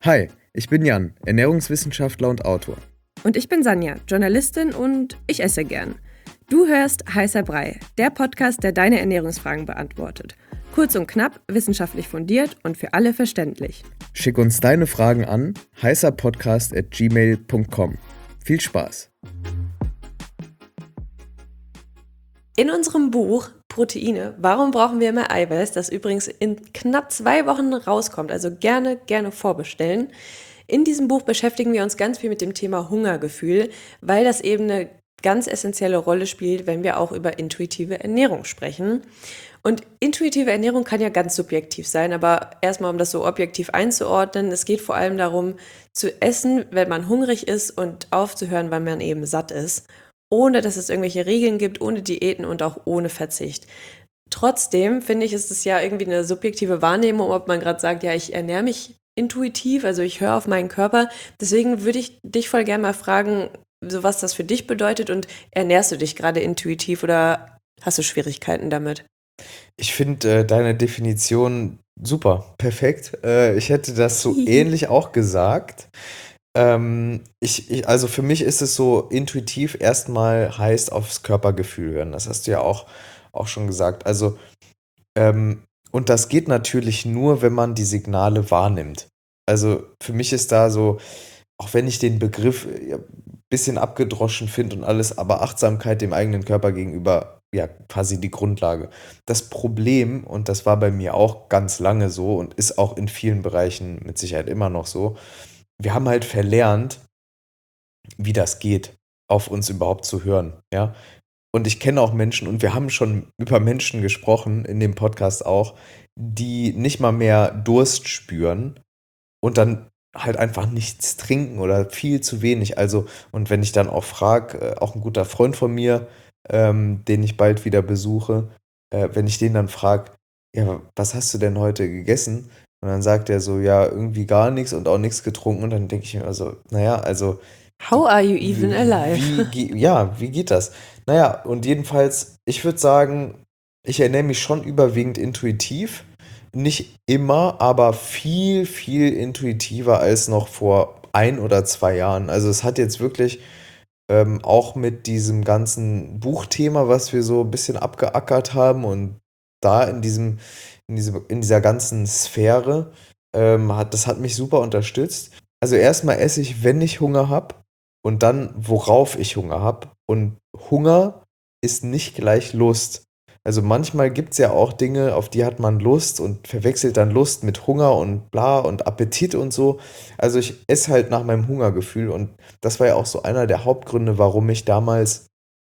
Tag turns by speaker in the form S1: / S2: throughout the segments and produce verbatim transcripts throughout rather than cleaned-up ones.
S1: Hi, ich bin Jan, Ernährungswissenschaftler und Autor.
S2: Und ich bin Sanja, Journalistin und ich esse gern. Du hörst Heißer Brei, der Podcast, der deine Ernährungsfragen beantwortet. Kurz und knapp, wissenschaftlich fundiert und für alle verständlich.
S1: Schick uns deine Fragen an heißerpodcast at gmail punkt com. Viel Spaß!
S2: In unserem Buch Proteine, warum brauchen wir mehr Eiweiß, das übrigens in knapp zwei Wochen rauskommt, also gerne, gerne vorbestellen. In diesem Buch beschäftigen wir uns ganz viel mit dem Thema Hungergefühl, weil das eben eine ganz essentielle Rolle spielt, wenn wir auch über intuitive Ernährung sprechen. Und intuitive Ernährung kann ja ganz subjektiv sein, aber erstmal, um das so objektiv einzuordnen, es geht vor allem darum, zu essen, wenn man hungrig ist und aufzuhören, wenn man eben satt ist, ohne dass es irgendwelche Regeln gibt, ohne Diäten und auch ohne Verzicht. Trotzdem finde ich, ist es ja irgendwie eine subjektive Wahrnehmung, ob man gerade sagt, ja, ich ernähre mich intuitiv, also ich höre auf meinen Körper. Deswegen würde ich dich voll gerne mal fragen, so was das für dich bedeutet, und ernährst du dich gerade intuitiv oder hast du Schwierigkeiten damit?
S1: Ich finde äh, deine Definition super, perfekt. Äh, ich hätte das so ähnlich auch gesagt. Ähm, ich, ich, also für mich ist es so intuitiv erstmal heißt aufs Körpergefühl hören. Das hast du ja auch, auch schon gesagt. Also, ähm, und das geht natürlich nur, wenn man die Signale wahrnimmt. Also für mich ist da so, auch wenn ich den Begriff äh, ja, bisschen abgedroschen finde und alles, aber Achtsamkeit dem eigenen Körper gegenüber, ja, quasi die Grundlage. Das Problem, und das war bei mir auch ganz lange so und ist auch in vielen Bereichen mit Sicherheit immer noch so, wir haben halt verlernt, wie das geht, auf uns überhaupt zu hören, ja. Und ich kenne auch Menschen, und wir haben schon über Menschen gesprochen, in dem Podcast auch, die nicht mal mehr Durst spüren und dann halt einfach nichts trinken oder viel zu wenig. Also, und wenn ich dann auch frage, äh, auch ein guter Freund von mir, ähm, den ich bald wieder besuche, äh, wenn ich den dann frage, ja, was hast du denn heute gegessen? Und dann sagt er so, ja, irgendwie gar nichts und auch nichts getrunken. Und dann denke ich mir also, naja, also,
S2: How are you even
S1: wie,
S2: alive?
S1: wie, ja, wie geht das? Naja, und jedenfalls, ich würde sagen, ich ernähre mich schon überwiegend intuitiv. Nicht immer, aber viel, viel intuitiver als noch vor ein oder zwei Jahren. Also es hat jetzt wirklich ähm, auch mit diesem ganzen Buchthema, was wir so ein bisschen abgeackert haben und da in diesem, in diesem, in dieser ganzen Sphäre, ähm, hat, das hat mich super unterstützt. Also erstmal esse ich, wenn ich Hunger habe, und dann, worauf ich Hunger habe. Und Hunger ist nicht gleich Lust. Also manchmal gibt es ja auch Dinge, auf die hat man Lust und verwechselt dann Lust mit Hunger und bla und Appetit und so. Also ich esse halt nach meinem Hungergefühl, und das war ja auch so einer der Hauptgründe, warum ich damals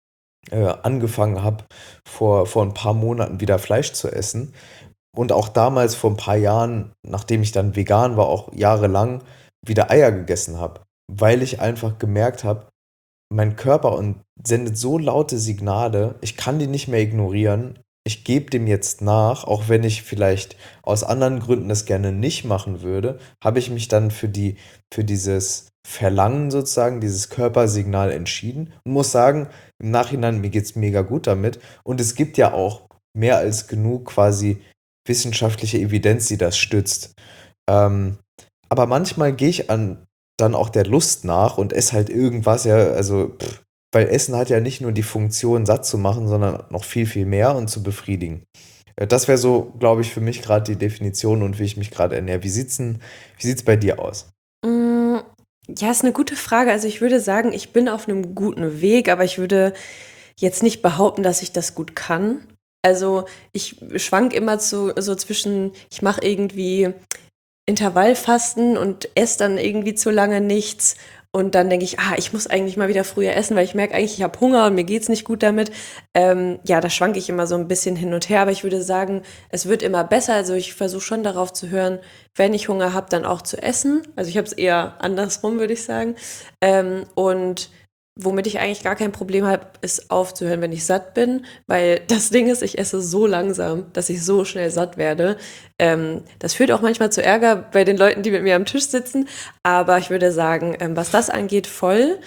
S1: äh, angefangen habe, vor, vor ein paar Monaten wieder Fleisch zu essen. Und auch damals vor ein paar Jahren, nachdem ich dann vegan war, auch jahrelang wieder Eier gegessen habe, weil ich einfach gemerkt habe, mein Körper und sendet so laute Signale, ich kann die nicht mehr ignorieren. Ich gebe dem jetzt nach, auch wenn ich vielleicht aus anderen Gründen das gerne nicht machen würde, habe ich mich dann für die, für dieses Verlangen sozusagen, dieses Körpersignal entschieden und muss sagen, im Nachhinein, mir geht es mega gut damit. Und es gibt ja auch mehr als genug quasi wissenschaftliche Evidenz, die das stützt. Ähm, aber manchmal gehe ich an dann auch der Lust nach und esse halt irgendwas, ja, also, pff, weil Essen hat ja nicht nur die Funktion, satt zu machen, sondern noch viel, viel mehr und zu befriedigen. Äh, Das wäre so, glaube ich, für mich gerade die Definition und wie ich mich gerade ernähre. Wie sieht's denn, wie sieht's bei dir aus?
S2: Mm, Ja, ist eine gute Frage. Also ich würde sagen, ich bin auf einem guten Weg, aber ich würde jetzt nicht behaupten, dass ich das gut kann. Also ich schwank immer zu, so zwischen, ich mache irgendwie Intervallfasten und esse dann irgendwie zu lange nichts. Und dann denke ich, ah, ich muss eigentlich mal wieder früher essen, weil ich merke eigentlich, ich habe Hunger und mir geht's nicht gut damit. Ähm, ja, da schwanke ich immer so ein bisschen hin und her, aber ich würde sagen, es wird immer besser. Also ich versuche schon darauf zu hören, wenn ich Hunger habe, dann auch zu essen. Also ich habe es eher andersrum, würde ich sagen. Ähm, und womit ich eigentlich gar kein Problem habe, ist aufzuhören, wenn ich satt bin, weil das Ding ist, ich esse so langsam, dass ich so schnell satt werde. Ähm, das führt auch manchmal zu Ärger bei den Leuten, die mit mir am Tisch sitzen, aber ich würde sagen, ähm, was das angeht, voll.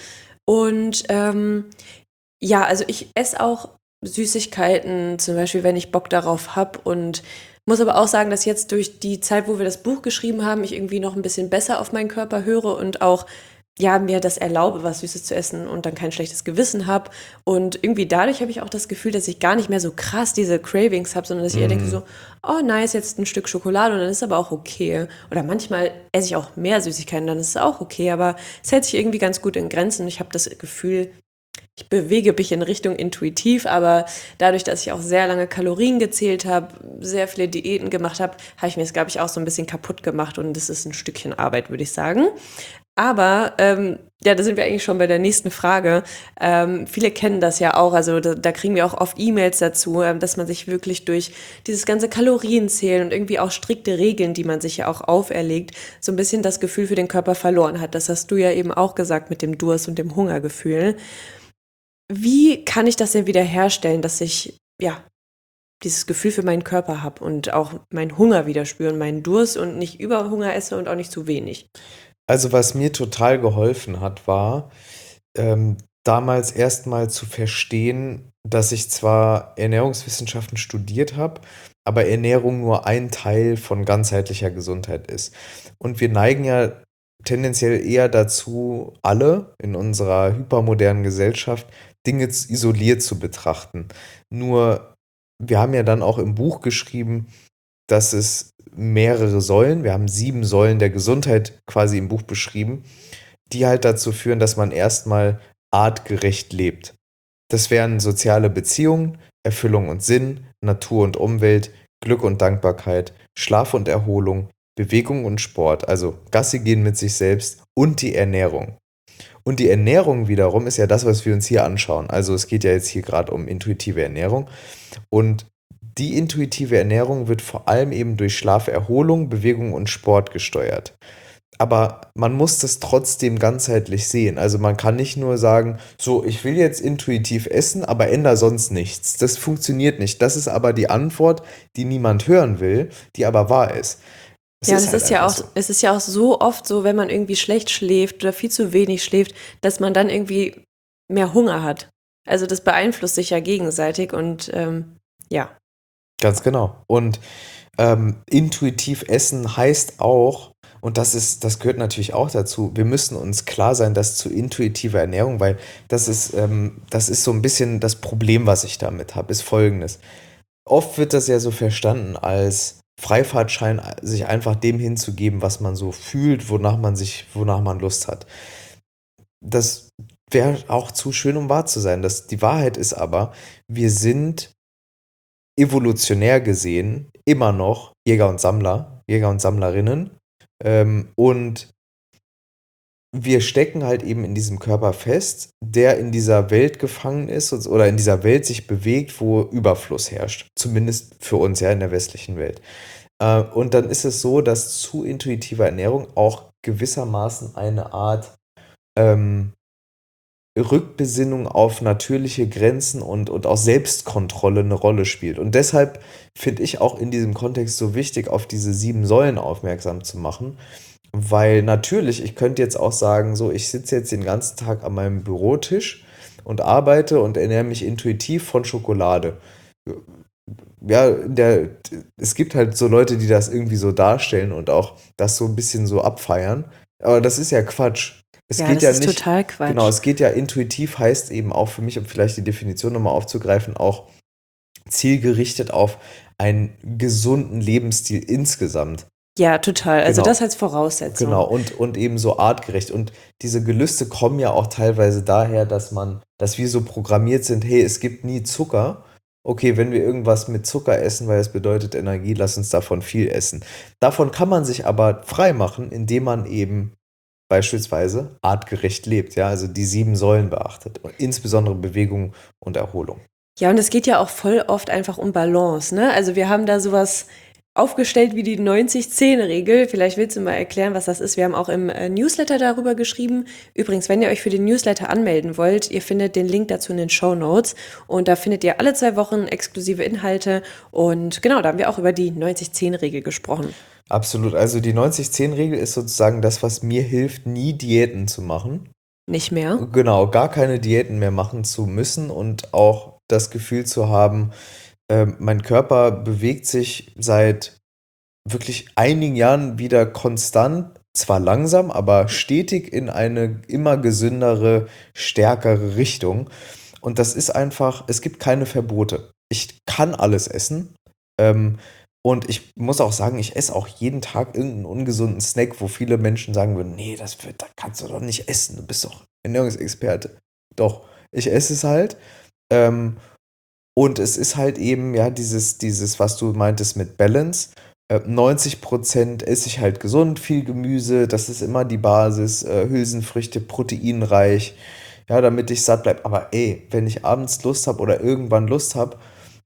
S2: Und ähm, ja, also ich esse auch Süßigkeiten, zum Beispiel, wenn ich Bock darauf habe, und Muss aber auch sagen, dass jetzt durch die Zeit, wo wir das Buch geschrieben haben, ich irgendwie noch ein bisschen besser auf meinen Körper höre und auch, ja, mir das erlaube, was Süßes zu essen und dann kein schlechtes Gewissen habe. Und irgendwie dadurch habe ich auch das Gefühl, dass ich gar nicht mehr so krass diese Cravings habe, sondern dass ich eher denke
S1: Mm.
S2: so, oh nice, jetzt ein Stück Schokolade und dann ist aber auch okay. Oder manchmal esse ich auch mehr Süßigkeiten, dann ist es auch okay. Aber es hält sich irgendwie ganz gut in Grenzen. Ich habe das Gefühl, ich bewege mich in Richtung intuitiv, aber dadurch, dass ich auch sehr lange Kalorien gezählt habe, sehr viele Diäten gemacht habe, habe ich mir das, glaube ich, auch so ein bisschen kaputt gemacht und das ist ein Stückchen Arbeit, würde ich sagen. Aber ähm, ja, da sind wir eigentlich schon bei der nächsten Frage. Ähm, viele kennen das ja auch, also da, da kriegen wir auch oft E-Mails dazu, ähm, dass man sich wirklich durch dieses ganze Kalorienzählen und irgendwie auch strikte Regeln, die man sich ja auch auferlegt, so ein bisschen das Gefühl für den Körper verloren hat. Das hast du ja eben auch gesagt mit dem Durst und dem Hungergefühl. Wie kann ich das denn wieder herstellen, dass ich, ja, dieses Gefühl für meinen Körper habe und auch meinen Hunger wieder spüre und meinen Durst und nicht Überhunger esse und auch nicht zu wenig?
S1: Also was mir total geholfen hat, war ähm, damals erstmal zu verstehen, dass ich zwar Ernährungswissenschaften studiert habe, aber Ernährung nur ein Teil von ganzheitlicher Gesundheit ist. Und wir neigen ja tendenziell eher dazu, alle in unserer hypermodernen Gesellschaft Dinge z- isoliert zu betrachten. Nur wir haben ja dann auch im Buch geschrieben, dass es mehrere Säulen, wir haben sieben Säulen der Gesundheit quasi im Buch beschrieben, die halt dazu führen, dass man erstmal artgerecht lebt. Das wären soziale Beziehungen, Erfüllung und Sinn, Natur und Umwelt, Glück und Dankbarkeit, Schlaf und Erholung, Bewegung und Sport, also Gassi gehen mit sich selbst und die Ernährung. Und die Ernährung wiederum ist ja das, was wir uns hier anschauen. Also es geht ja jetzt hier gerade um intuitive Ernährung. Und die intuitive Ernährung wird vor allem eben durch Schlaf, Erholung, Bewegung und Sport gesteuert. Aber man muss das trotzdem ganzheitlich sehen. Also man kann nicht nur sagen, so, ich will jetzt intuitiv essen, aber ändere sonst nichts. Das funktioniert nicht. Das ist aber die Antwort, die niemand hören will, die aber wahr ist. Es
S2: Ja, und
S1: ist
S2: es
S1: halt
S2: ist ja
S1: einfach
S2: auch,
S1: so.
S2: es ist ja auch so oft so, wenn man irgendwie schlecht schläft oder viel zu wenig schläft, dass man dann irgendwie mehr Hunger hat. Also das beeinflusst sich ja gegenseitig und ähm, ja.
S1: Ganz genau. Und ähm, intuitiv essen heißt auch, und das ist, das gehört natürlich auch dazu, wir müssen uns klar sein, dass zu intuitiver Ernährung, weil das ist, ähm, das ist so ein bisschen das Problem, was ich damit habe, ist folgendes. Oft wird das ja so verstanden als Freifahrtschein, sich einfach dem hinzugeben, was man so fühlt, wonach man sich, wonach man Lust hat. Das wäre auch zu schön, um wahr zu sein. Das, die Wahrheit ist aber, wir sind evolutionär gesehen immer noch Jäger und Sammler, Jäger und Sammlerinnen. Ähm, und wir stecken halt eben in diesem Körper fest, der in dieser Welt gefangen ist und- oder in dieser Welt sich bewegt, wo Überfluss herrscht. Zumindest für uns ja in der westlichen Welt. Äh, und dann ist es so, dass zu intuitiver Ernährung auch gewissermaßen eine Art ähm, Rückbesinnung auf natürliche Grenzen und, und auch Selbstkontrolle eine Rolle spielt. Und deshalb finde ich auch in diesem Kontext so wichtig, auf diese sieben Säulen aufmerksam zu machen, weil natürlich, ich könnte jetzt auch sagen, so, ich sitze jetzt den ganzen Tag an meinem Bürotisch und arbeite und ernähre mich intuitiv von Schokolade. Ja, der, es gibt halt so Leute, die das irgendwie so darstellen und auch das so ein bisschen so abfeiern. Aber das ist ja Quatsch. Es
S2: Ja,
S1: geht
S2: das
S1: ja
S2: ist
S1: nicht,
S2: total
S1: genau,
S2: Quatsch.
S1: es geht ja intuitiv, heißt eben auch für mich, um vielleicht die Definition nochmal aufzugreifen, auch zielgerichtet auf einen gesunden Lebensstil insgesamt.
S2: Ja, total. Also das
S1: Genau.
S2: als
S1: Genau,
S2: Voraussetzung.
S1: und, und eben so artgerecht. Und diese Gelüste kommen ja auch teilweise daher, dass man, dass wir so programmiert sind, hey, es gibt nie Zucker. Okay, wenn wir irgendwas mit Zucker essen, weil es bedeutet Energie, lass uns davon viel essen. Davon kann man sich aber frei machen, indem man eben beispielsweise artgerecht lebt, ja, also die sieben Säulen beachtet. Und insbesondere Bewegung und Erholung.
S2: Ja, und es geht ja auch voll oft einfach um Balance, ne? Also wir haben da sowas aufgestellt wie die neunzig zehn Regel. Vielleicht willst du mal erklären, was das ist. Wir haben auch im äh, Newsletter darüber geschrieben. Übrigens, wenn ihr euch für den Newsletter anmelden wollt, ihr findet den Link dazu in den Shownotes. Und da findet ihr alle zwei Wochen exklusive Inhalte. Und genau, da haben wir auch über die neunzig zehn Regel gesprochen.
S1: Absolut. Also die neunzig zehn Regel ist sozusagen das, was mir hilft, nie Diäten zu machen.
S2: Nicht mehr?
S1: Genau, gar keine Diäten mehr machen zu müssen und auch das Gefühl zu haben, ähm, mein Körper bewegt sich seit wirklich einigen Jahren wieder konstant, zwar langsam, aber stetig in eine immer gesündere, stärkere Richtung. Und das ist einfach, es gibt keine Verbote. Ich kann alles essen. Ähm, und ich muss auch sagen, ich esse auch jeden Tag irgendeinen ungesunden Snack, wo viele Menschen sagen würden, nee, das wird, das kannst du doch nicht essen, du bist doch Ernährungsexperte. Doch, ich esse es halt. Ähm, und es ist halt eben, ja, dieses, dieses, was du meintest mit Balance. Äh, neunzig Prozent esse ich halt gesund, viel Gemüse, das ist immer die Basis, äh, Hülsenfrüchte, proteinreich, ja, damit ich satt bleibe. Aber ey, wenn ich abends Lust habe oder irgendwann Lust habe,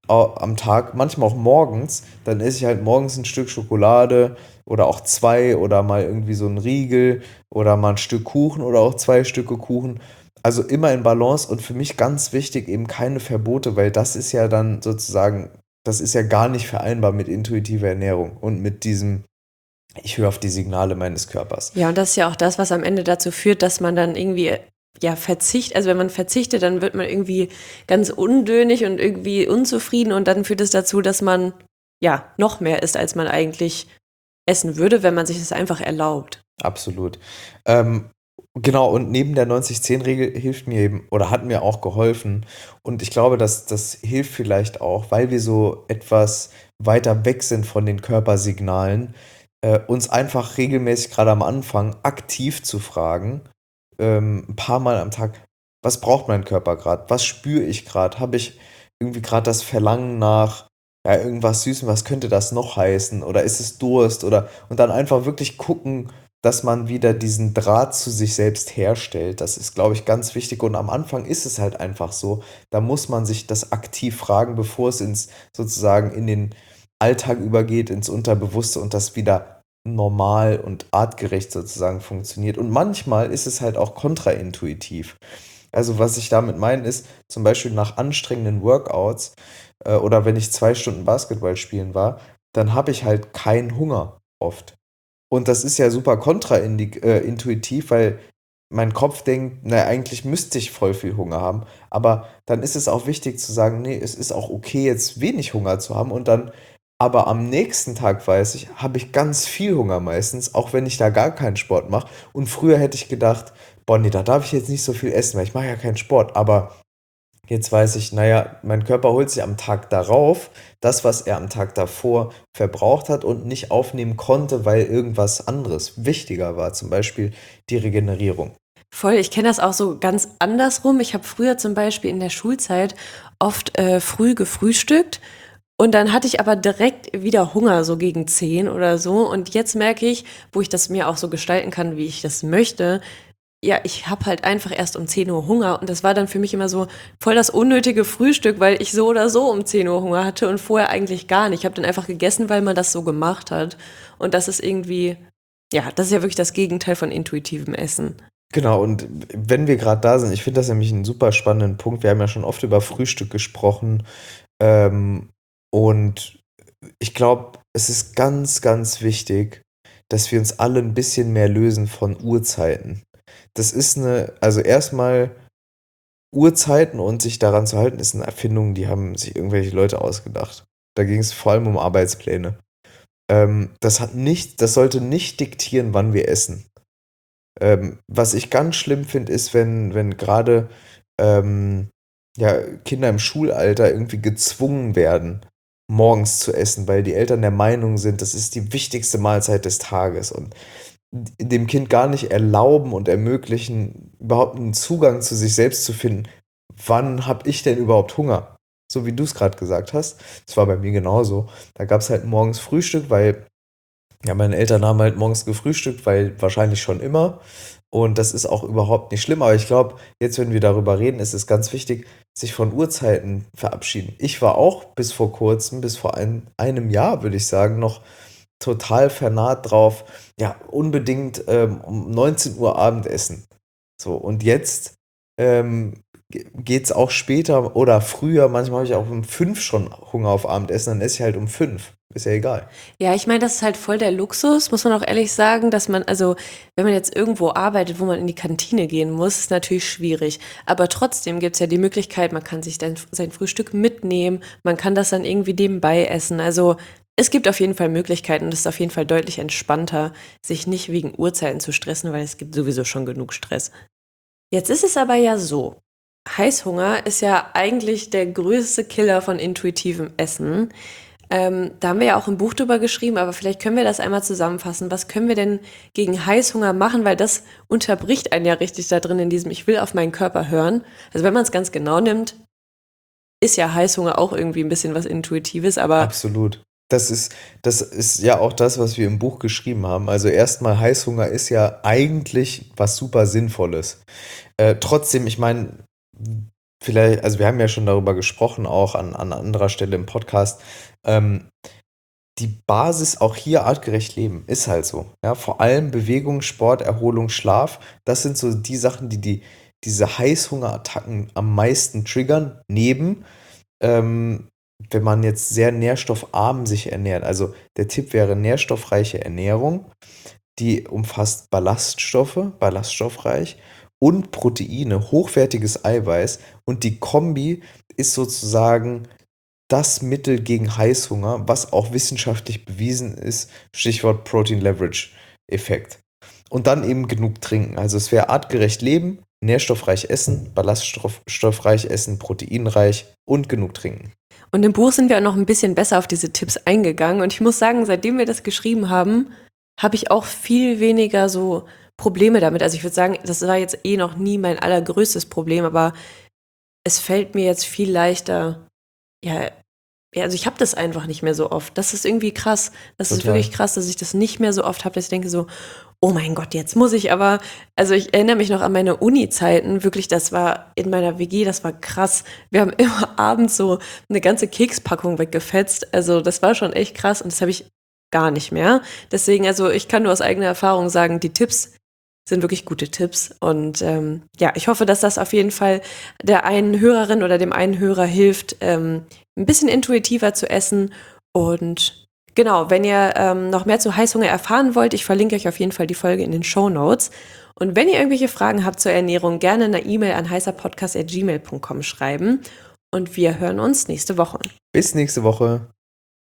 S1: am Tag, manchmal auch morgens, dann esse ich halt morgens ein Stück Schokolade oder auch zwei oder mal irgendwie so ein Riegel oder mal ein Stück Kuchen oder auch zwei Stücke Kuchen. Also immer in Balance und für mich ganz wichtig eben keine Verbote, weil das ist ja dann sozusagen, das ist ja gar nicht vereinbar mit intuitiver Ernährung und mit diesem, ich höre auf die Signale meines Körpers.
S2: Ja, und das ist ja auch das, was am Ende dazu führt, dass man dann irgendwie, ja, verzichtet, also wenn man verzichtet, dann wird man irgendwie ganz undönig und irgendwie unzufrieden und dann führt es dazu, dass man, ja, noch mehr isst, als man eigentlich essen würde, wenn man sich das einfach erlaubt.
S1: Absolut. Ähm, genau, und neben der neunzig zehn-Regel hilft mir eben oder hat mir auch geholfen. Und ich glaube, dass das hilft vielleicht auch, weil wir so etwas weiter weg sind von den Körpersignalen, äh, uns einfach regelmäßig gerade am Anfang aktiv zu fragen, ähm, ein paar Mal am Tag, was braucht mein Körper gerade? Was spüre ich gerade? Habe ich irgendwie gerade das Verlangen nach ja, irgendwas Süßem, was könnte das noch heißen? Oder ist es Durst? Oder und dann einfach wirklich gucken, dass man wieder diesen Draht zu sich selbst herstellt. Das ist, glaube ich, ganz wichtig. Und am Anfang ist es halt einfach so. Da muss man sich das aktiv fragen, bevor es ins sozusagen in den Alltag übergeht, ins Unterbewusste und das wieder normal und artgerecht sozusagen funktioniert. Und manchmal ist es halt auch kontraintuitiv. Also was ich damit meine ist, zum Beispiel nach anstrengenden Workouts äh, oder wenn ich zwei Stunden Basketball spielen war, dann habe ich halt keinen Hunger oft. Und das ist ja super kontraintuitiv, weil mein Kopf denkt, na, eigentlich müsste ich voll viel Hunger haben. Aber dann ist es auch wichtig zu sagen, nee, es ist auch okay, jetzt wenig Hunger zu haben. Und dann, aber am nächsten Tag weiß ich, habe ich ganz viel Hunger meistens, auch wenn ich da gar keinen Sport mache. Und früher hätte ich gedacht, boah, nee, da darf ich jetzt nicht so viel essen, weil ich mache ja keinen Sport. Aber jetzt weiß ich, naja, mein Körper holt sich am Tag darauf das, was er am Tag davor verbraucht hat und nicht aufnehmen konnte, weil irgendwas anderes wichtiger war, zum Beispiel die Regenerierung.
S2: Voll, ich kenne das auch so ganz andersrum. Ich habe früher zum Beispiel in der Schulzeit oft äh, früh gefrühstückt und dann hatte ich aber direkt wieder Hunger, so gegen zehn oder so. Und jetzt merke ich, wo ich das mir auch so gestalten kann, wie ich das möchte, ja, ich habe halt einfach erst um zehn Uhr Hunger und das war dann für mich immer so voll das unnötige Frühstück, weil ich so oder so um zehn Uhr Hunger hatte und vorher eigentlich gar nicht. Ich habe dann einfach gegessen, weil man das so gemacht hat. Und das ist irgendwie, ja, das ist ja wirklich das Gegenteil von intuitivem Essen.
S1: Genau, und wenn wir gerade da sind, ich finde das nämlich einen super spannenden Punkt. Wir haben ja schon oft über Frühstück gesprochen. Ähm, und ich glaube, es ist ganz, ganz wichtig, dass wir uns alle ein bisschen mehr lösen von Uhrzeiten. Das ist eine, also erstmal Uhrzeiten und sich daran zu halten, ist eine Erfindung, die haben sich irgendwelche Leute ausgedacht. Da ging es vor allem um Arbeitspläne. Ähm, das hat nicht, das sollte nicht diktieren, wann wir essen. Ähm, was ich ganz schlimm finde, ist, wenn, wenn gerade ähm, ja, Kinder im Schulalter irgendwie gezwungen werden, morgens zu essen, weil die Eltern der Meinung sind, das ist die wichtigste Mahlzeit des Tages und dem Kind gar nicht erlauben und ermöglichen, überhaupt einen Zugang zu sich selbst zu finden. Wann habe ich denn überhaupt Hunger? So wie du es gerade gesagt hast. Das war bei mir genauso. Da gab es halt morgens Frühstück, weil ja, meine Eltern haben halt morgens gefrühstückt, weil wahrscheinlich schon immer. Und das ist auch überhaupt nicht schlimm. Aber ich glaube, jetzt, wenn wir darüber reden, ist es ganz wichtig, sich von Uhrzeiten verabschieden. Ich war auch bis vor kurzem, bis vor ein, einem Jahr, würde ich sagen, noch total vernarrt drauf, ja, unbedingt ähm, um neunzehn Uhr Abendessen. So, und jetzt ähm, geht es auch später oder früher, manchmal habe ich auch um fünf schon Hunger auf Abendessen, dann esse ich halt um fünf. Ist ja egal.
S2: Ja, ich meine, das ist halt voll der Luxus, muss man auch ehrlich sagen, dass man, also wenn man jetzt irgendwo arbeitet, wo man in die Kantine gehen muss, ist natürlich schwierig. Aber trotzdem gibt es ja die Möglichkeit, man kann sich dann sein Frühstück mitnehmen, man kann das dann irgendwie nebenbei essen. Also es gibt auf jeden Fall Möglichkeiten und es ist auf jeden Fall deutlich entspannter, sich nicht wegen Uhrzeiten zu stressen, weil es gibt sowieso schon genug Stress. Jetzt ist es aber ja so, Heißhunger ist ja eigentlich der größte Killer von intuitivem Essen. Ähm, da haben wir ja auch ein Buch drüber geschrieben, aber vielleicht können wir das einmal zusammenfassen. Was können wir denn gegen Heißhunger machen? Weil das unterbricht einen ja richtig da drin in diesem Ich will auf meinen Körper hören. Also wenn man es ganz genau nimmt, ist ja Heißhunger auch irgendwie ein bisschen was Intuitives, aber
S1: Absolut. Das ist, das ist ja auch das, was wir im Buch geschrieben haben. Also erstmal, Heißhunger ist ja eigentlich was super Sinnvolles. Äh, trotzdem, ich meine, vielleicht, also wir haben ja schon darüber gesprochen, auch an, an anderer Stelle im Podcast. Ähm, die Basis auch hier artgerecht leben, ist halt so. Ja, vor allem Bewegung, Sport, Erholung, Schlaf, das sind so die Sachen, die, die diese Heißhungerattacken am meisten triggern, neben, ähm, wenn man jetzt sehr nährstoffarm sich ernährt. Also der Tipp wäre nährstoffreiche Ernährung, die umfasst Ballaststoffe, ballaststoffreich und Proteine, hochwertiges Eiweiß, und die Kombi ist sozusagen das Mittel gegen Heißhunger, was auch wissenschaftlich bewiesen ist, Stichwort Protein Leverage Effekt. Und dann eben genug trinken. Also es wäre artgerecht leben, nährstoffreich essen, ballaststoffreich essen, proteinreich und genug trinken.
S2: und im Buch sind wir auch noch ein bisschen besser auf diese Tipps eingegangen. Und ich muss sagen, seitdem wir das geschrieben haben, habe ich auch viel weniger so Probleme damit. Also ich würde sagen, das war jetzt eh noch nie mein allergrößtes Problem, aber es fällt mir jetzt viel leichter, ja, ja, also ich habe das einfach nicht mehr so oft. Das ist irgendwie krass. Das ist
S1: Total.
S2: wirklich krass, dass ich das nicht mehr so oft habe, dass ich denke so, oh mein Gott, jetzt muss ich aber, also ich erinnere mich noch an meine Uni-Zeiten, wirklich, das war in meiner W G, das war krass. Wir haben immer abends so eine ganze Kekspackung weggefetzt. Also das war schon echt krass und das habe ich gar nicht mehr. Deswegen, also ich kann nur aus eigener Erfahrung sagen, die Tipps sind wirklich gute Tipps. Und ähm, ja, ich hoffe, dass das auf jeden Fall der einen Hörerin oder dem einen Hörer hilft, ähm, ein bisschen intuitiver zu essen. Und genau, wenn ihr ähm, noch mehr zu Heißhunger erfahren wollt, ich verlinke euch auf jeden Fall die Folge in den Shownotes. Und wenn ihr irgendwelche Fragen habt zur Ernährung, gerne eine E-Mail an heißerpodcast at gmail punkt com schreiben. Und wir hören uns nächste Woche.
S1: Bis nächste Woche.